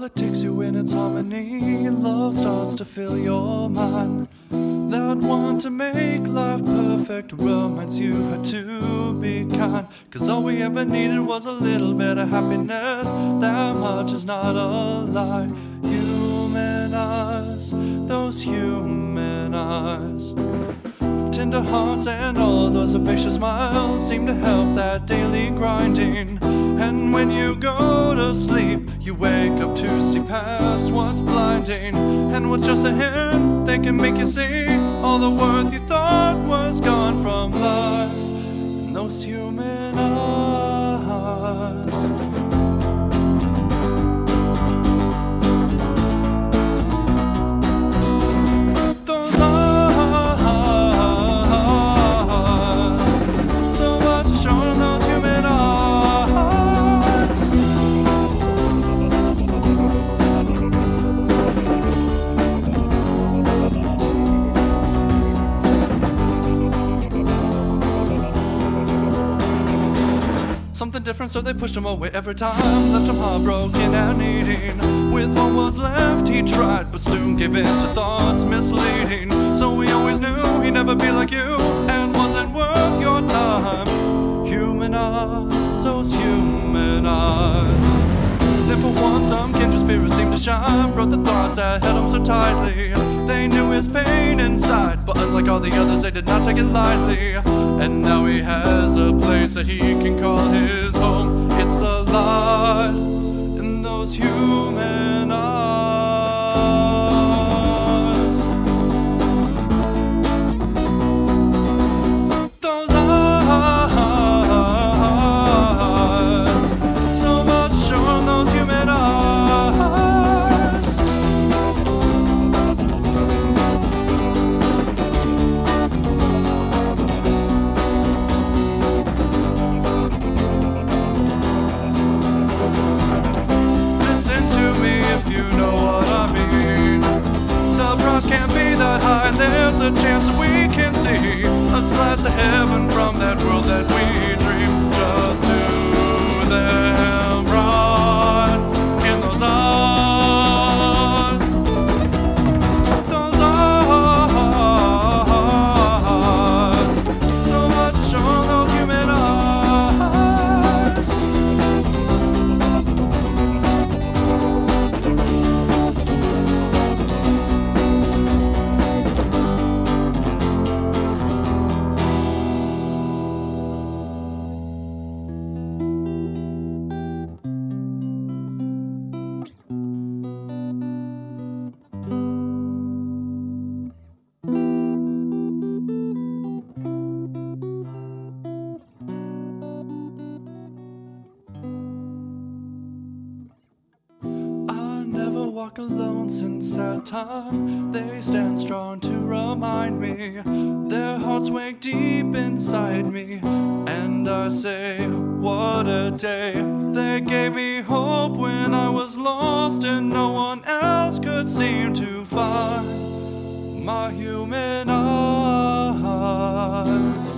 Politics you in its harmony. Love starts to fill your mind. That want to make life perfect reminds you had to be kind. Cause all we ever needed was a little bit of happiness. That much is not a lie. Human eyes, those human eyes. Tender hearts and all those vivacious smiles seem to help that daily grinding. And when you go to sleep, you wake up to see past what's blinding. And what's just ahead, they can make you see all the worth you thought was gone from life. And those human eyes. Something different, so they pushed him away every time. Left him heartbroken and needing. With what was left, he tried, but soon gave in to thoughts misleading. So we always knew he'd never be like you, and wasn't worth your time. Human eyes, those human eyes. Then for once, some kindred spirits seemed to shine. Wrote the thoughts that held him so tightly. They knew his pain inside, but unlike all the others, they did not take it lightly. And now he has a place that he can call his home. It's the light in those human eyes. Those eyes, so much to show in those human eyes. Can't be that high, and there's a chance that we can see a slice of heaven from that world that we dream. Just do them right in those eyes. Those eyes, so much to show in those human eyes. Never walk alone since that time. They stand strong to remind me. Their hearts wake deep inside me. And I say, what a day. They gave me hope when I was lost and no one else could seem to find my human eyes.